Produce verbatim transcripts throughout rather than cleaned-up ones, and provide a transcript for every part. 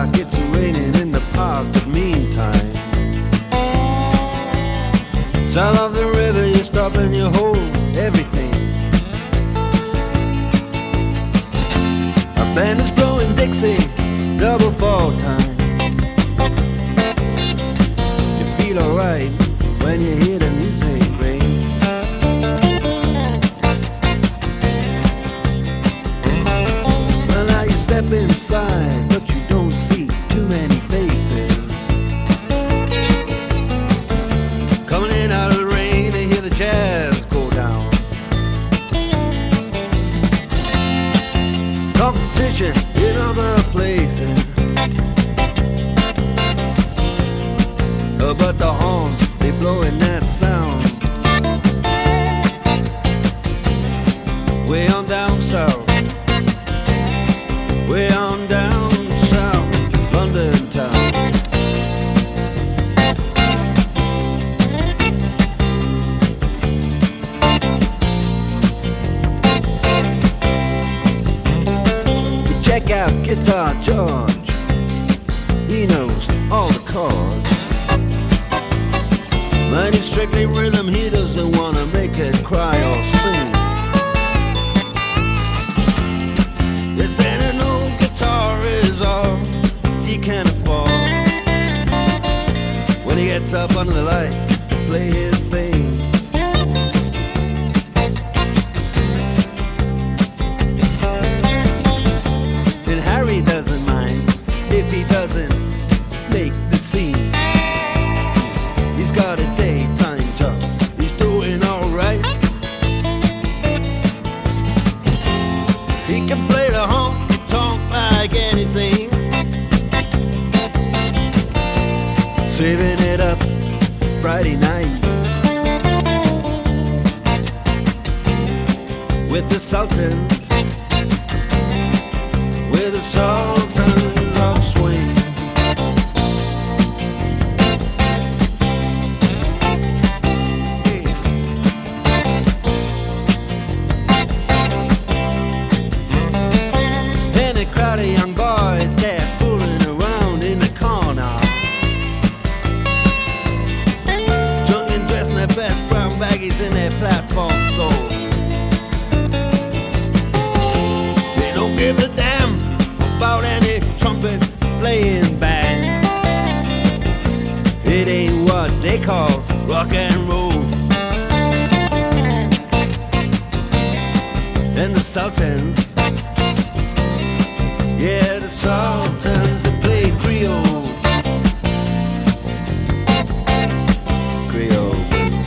like it's raining in the park, but meantime, sound of the river, you stop and you hold everything. A band is blowing Dixie, double fall time. You feel alright when you hear the music ring. Well, now you step inside, but you don't see too many faces. Coming in out of the rain, they hear the jazz go down. Competition in other places, uh, but the horns, they blowing that sound. Way on down south, way on down south, London town. Check out Guitar George, he knows all the chords. But it's strictly rhythm, he doesn't wanna make it cry or sing. If then an old guitar is all he can afford, when he gets up under the lights to play his thing, and Harry doesn't mind if he doesn't make the scene. He's got a daytime job, he's doing alright. He can play the honky-tonk like anything, saving it up Friday night with the Sultans, with the Sultans of Swing. And a crowd of young boys, they're fooling around in the corner, drunk and dressed in their best brown baggies in their platform soles. They don't give a damn about any trumpet playing band. It ain't what they call rock and roll. And the Sultans, yeah, the Sultans, they play Creole. Creole.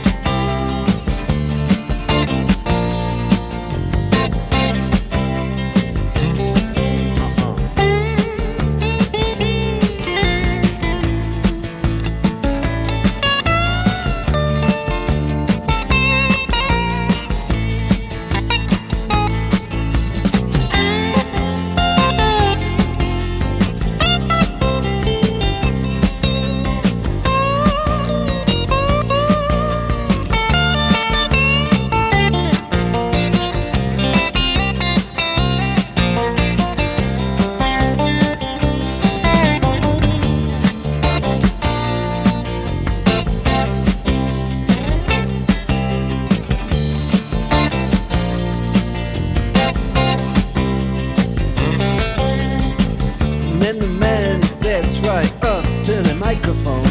And then the man steps right up to the microphone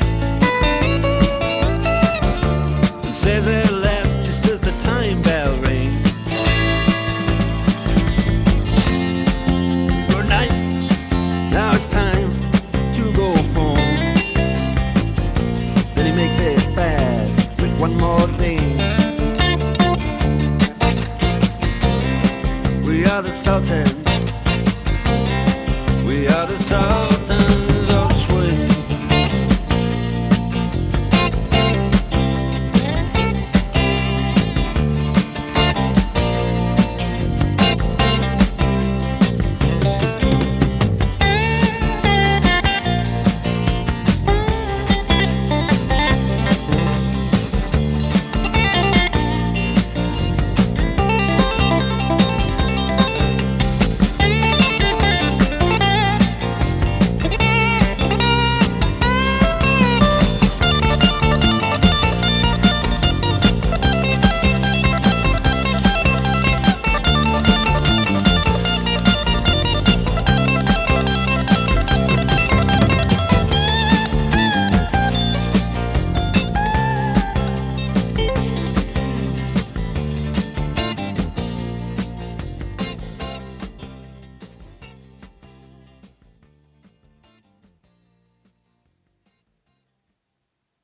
and says at last, just as the time bell rings, good night, now it's time to go home. Then he makes it fast with one more thing. We are the Sultans, we are the Sultans.